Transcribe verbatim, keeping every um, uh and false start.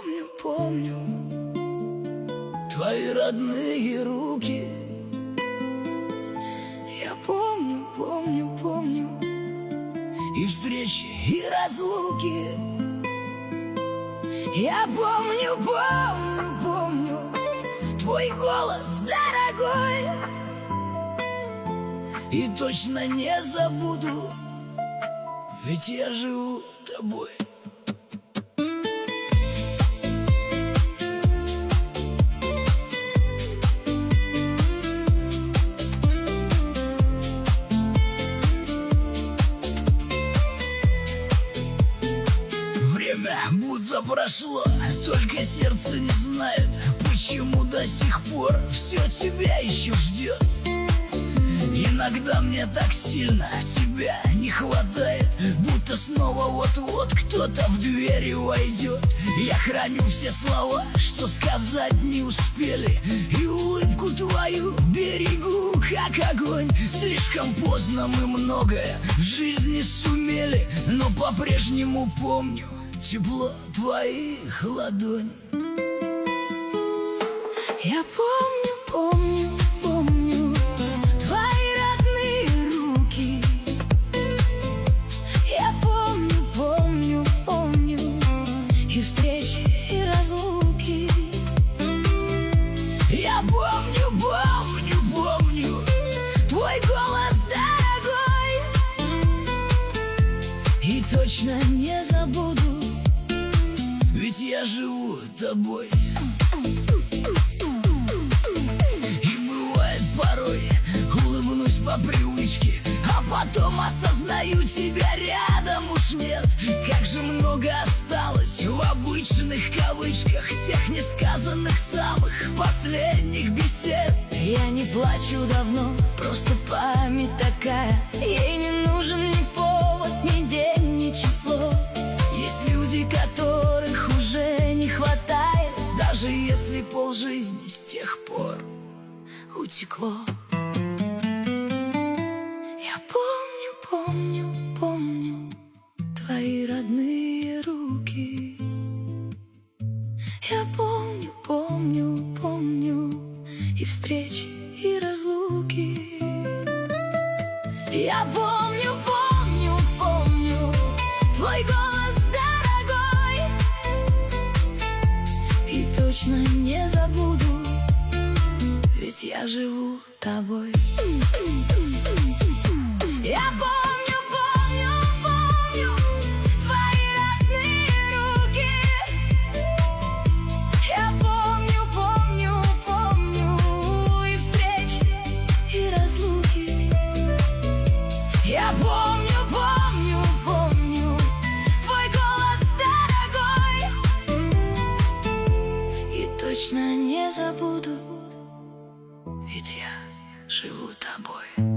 помню, помню твои родные руки. Я помню, помню, помню и встречи, и разлуки. Я помню, помню, помню твой голос, дорогой, и точно не забуду, ведь я живу тобой. Время будто прошло, только сердце не знает, почему до сих пор все тебя еще ждет. Иногда мне так сильно тебя не хватает, будто снова вот-вот кто-то в двери войдет. Я храню все слова, что сказать не успели, и улыбку твою берегу, как огонь. Слишком поздно мы многое в жизни сумели, но по-прежнему помню тепло твоих ладоней. Я помню, помню, помню твои родные руки. Я помню, помню, помню и встречи, и разлуки. Я помню, помню, помню твой голос, дорогой, и точно не забуду, ведь я живу тобой. И бывает порой улыбнусь по привычке, а потом осознаю, тебя рядом уж нет. Как же много осталось в обычных кавычках тех несказанных самых последних бесед. Я не плачу давно, просто память такая, ей не нужен ни повод, ни день, ни число. Есть люди, которых уже не хватает, даже если полжизни с тех пор утекло. Я помню, помню, помню твои родные руки. Я помню, помню, помню и встречи, и разлуки. Я помню, помню, помню твой голос, дорогой, и точно не забуду, ведь я живу тобой. Я помню, помню, помню твои родные руки. Я помню, помню, помню и встречи, и разлуки. Я помню, помню, помню твой голос, дорогой, и точно не забуду, ведь я живу тобой.